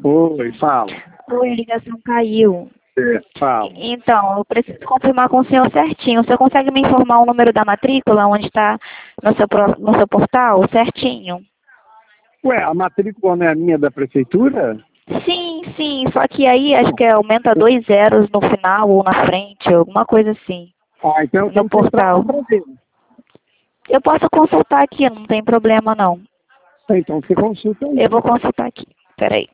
Oi, fala. Oi, a ligação caiu. Fala. Então, eu preciso confirmar com o senhor certinho. O senhor consegue me informar o número da matrícula, onde está no seu portal, certinho? Ué, a matrícula não é a minha da prefeitura? Sim, sim, só que aí acho que aumenta 2 zeros no final ou na frente, alguma coisa assim, Ah, então eu no tenho que entrar portal. lá pra ver. Eu posso consultar aqui, não tem problema não. Então você consulta aí. Eu vou consultar aqui, peraí.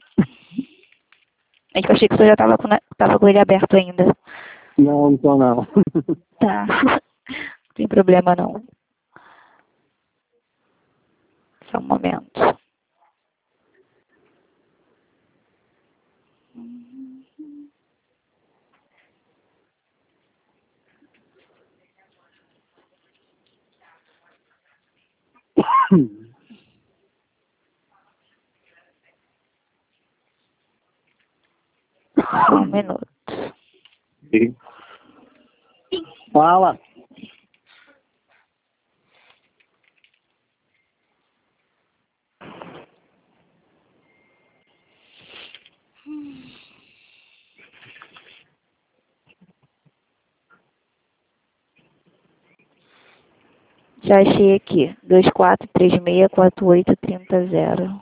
É que eu achei que o senhor já tava com ele aberto ainda. Não, não tô não. Tá, não tem problema não. Só um momento. Só um minuto. Fala. Já achei aqui. 24364830.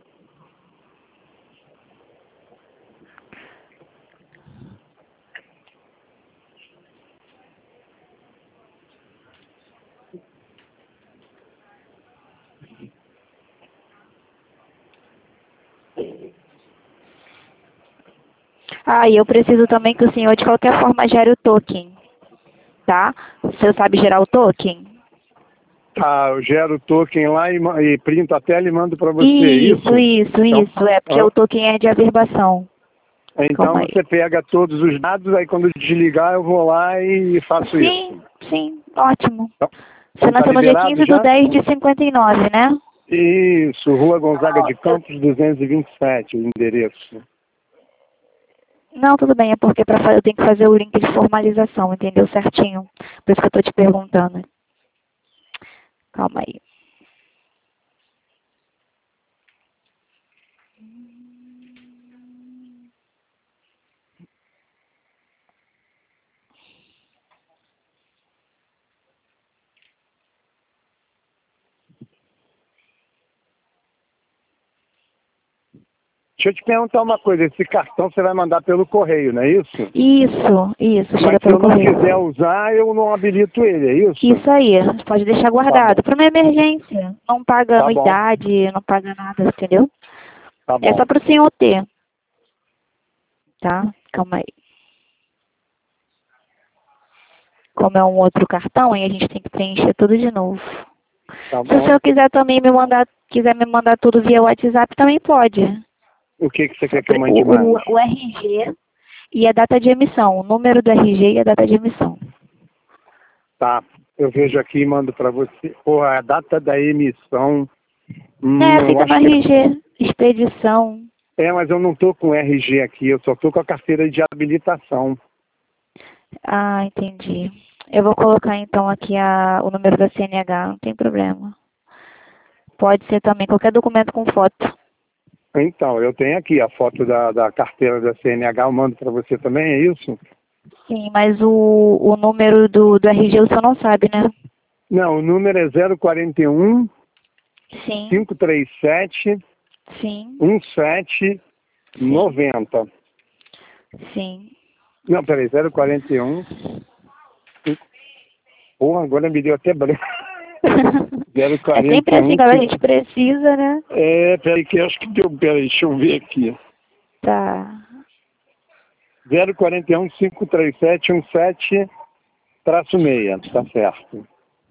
Ah, e eu preciso também que o senhor de qualquer forma gere o token, tá? O senhor sabe gerar o token? Tá, eu gero o token lá e printo a tela e mando pra você, isso? Isso. É porque o token é de averbação. Então Calma aí. você pega todos os dados, aí quando desligar eu vou lá e faço isso. Sim, ótimo. Então, Você tá nasceu no dia liberado 15 já? de 10 de 59, né? Isso, Rua Gonzaga de Campos, 227, o endereço. Não, tudo bem, é porque eu tenho que fazer o link de formalização, entendeu? Certinho. Por isso que eu tô te perguntando. Calma aí. Deixa eu te perguntar uma coisa, esse cartão você vai mandar pelo correio, não é isso? Isso, chega Mas se pelo eu não correio. quiser usar, eu não habilito ele, é isso? Isso aí, pode deixar guardado. Para uma emergência. Não paga Tá bom, anuidade, não paga nada, entendeu? tá É bom. só para o senhor ter. Tá? Calma aí. Como é um outro cartão, aí a gente tem que preencher tudo de novo. Tá Se o bom. senhor quiser também quiser me mandar tudo via WhatsApp, também pode. O que você quer que eu mande O, mais? o, o RG e a data de emissão. O número do RG e a data de emissão. Tá, eu vejo aqui e mando pra você. Porra, a data da emissão... eu Fica no acho que... RG. Expedição. mas eu não tô com RG aqui, eu só tô com a carteira de habilitação. Ah, entendi. Eu vou colocar então aqui o número da CNH, não tem problema. Pode ser também qualquer documento com foto. Então, eu tenho aqui a foto da carteira da CNH, eu mando pra você também, é isso? Sim, mas o número do RG o senhor não sabe, né? Não, o número é 041 Sim, 537 sim, 1790. sim. Não, peraí, 041. Porra, agora me deu até branco. É sempre assim, 041. quando a gente precisa, né? Peraí, que acho que deu. Peraí, deixa eu ver aqui. Tá. 041 537 17-6, tá certo.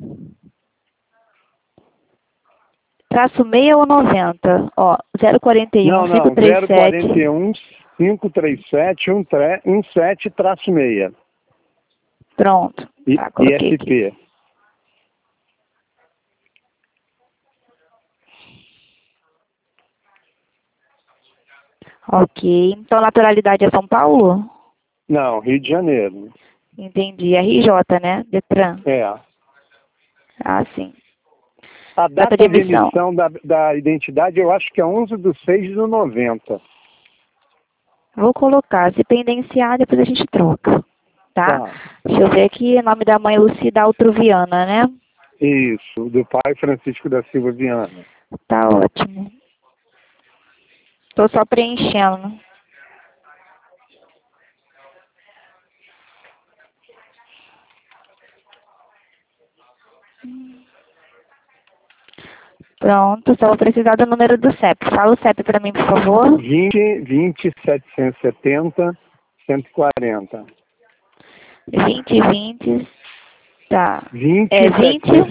Traço 6 ou 90? Ó, 041 Não, 537. 041 537 17-6. Pronto. Tá, coloquei aqui. ISP. Ok. Então, naturalidade é São Paulo? Não, Rio de Janeiro. Entendi. RJ, né? Detran. É. Ah, sim. A Data de data de emissão. emissão da identidade eu acho que é 11/6/90. Vou colocar. Se pendenciar, depois a gente troca. Tá? Tá. Deixa eu ver aqui. Nome da mãe Lucida Altruviana, né? Isso, do pai Francisco da Silva Viana. Tá ótimo. Tô só preenchendo. Pronto, só vou precisar do número do CEP. Fala o CEP para mim, por favor. 20 770 140. 2020. Tá. 20 É 20?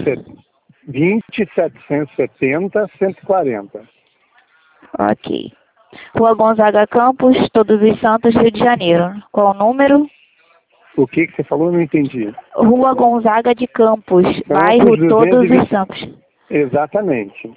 770 140. Ok. Rua Gonzaga Campos, Todos os Santos, Rio de Janeiro. Qual o número? O que você falou? Não entendi. Rua Gonzaga de Campos, bairro Todos 220. os Santos. Exatamente.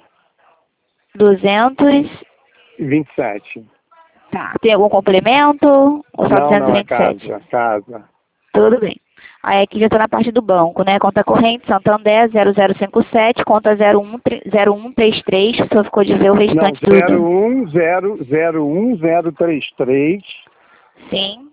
227. Tá. Tem algum complemento? Ou só Não, não, é 227? casa. Tudo bem. Aí aqui já estou na parte do banco, né? Conta corrente, Santander, 0057, conta 0133, o senhor ficou de ver o restante tudo. Não, 0101033, Sim.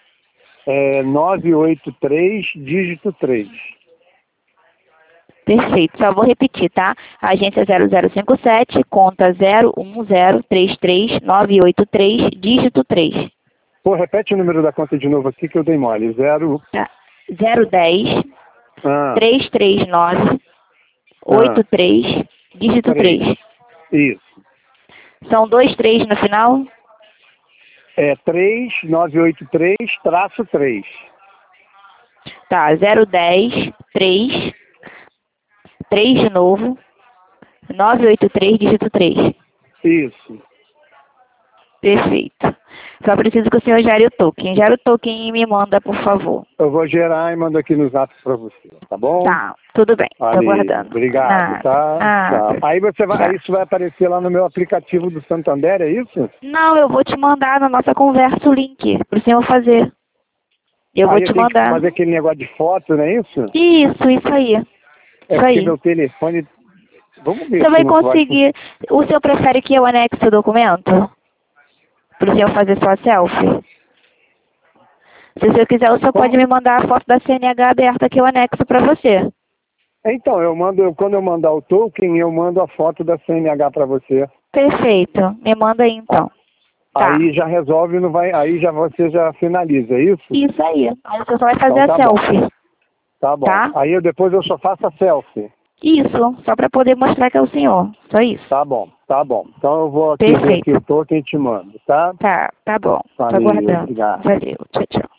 983, dígito 3. Perfeito. Só vou repetir, tá? Agência 0057, conta 01033983, 983, dígito 3. Pô, repete o número da conta de novo aqui que eu dei mole. Tá. 010 Ah, 339 83, dígito 3. Isso. São 2 3 no final? 3983-3. Tá, 010 3 de novo, 983, dígito 3. Isso. Perfeito. Só preciso que o senhor gere o token. Gere o token e me manda, por favor. Eu vou gerar e mando aqui no zap para você, tá bom? Tá, tudo bem. Tô aguardando. Obrigado, tá? Aí aí isso vai aparecer lá no meu aplicativo do Santander, é isso? Não, eu vou te mandar na nossa conversa o link pro senhor fazer. Eu vou te mandar. Que fazer aquele negócio de foto, não é isso? Isso aí. É isso porque aí. meu telefone... Vamos ver. Você vai conseguir... O senhor prefere que eu anexe o documento? Para o senhor fazer sua selfie? Se o senhor quiser, o senhor pode me mandar a foto da CNH aberta que eu anexo para você. Então, quando eu mandar o token, eu mando a foto da CNH para você. Perfeito. Me manda aí, então. Tá. Aí já resolve, não vai, aí já você já finaliza, é isso? Isso aí. Aí o senhor só vai fazer a selfie. Bom. Tá bom. Tá? Aí depois eu só faço a selfie. Isso, só para poder mostrar que é o senhor. Só isso. Tá bom. Então eu vou aqui ver aqui o token e te mando, tá? Tá bom. Tô Valeu, aguardando. obrigado. Valeu. Tchau.